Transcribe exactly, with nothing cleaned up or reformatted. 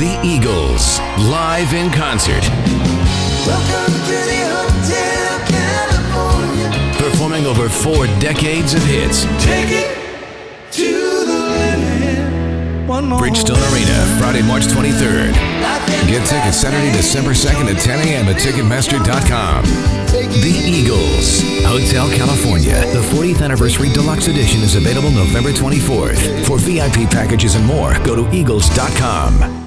The Eagles, live in concert. Welcome to the Hotel California. Performing over four decades of hits. Take it to the limit. One more. Bridgestone Arena, Friday, March twenty-third. Get tickets Saturday, December second at ten a.m. at Ticketmaster dot com. The Eagles, Hotel California. The fortieth Anniversary Deluxe Edition is available November twenty-fourth. For V I P packages and more, go to eagles dot com.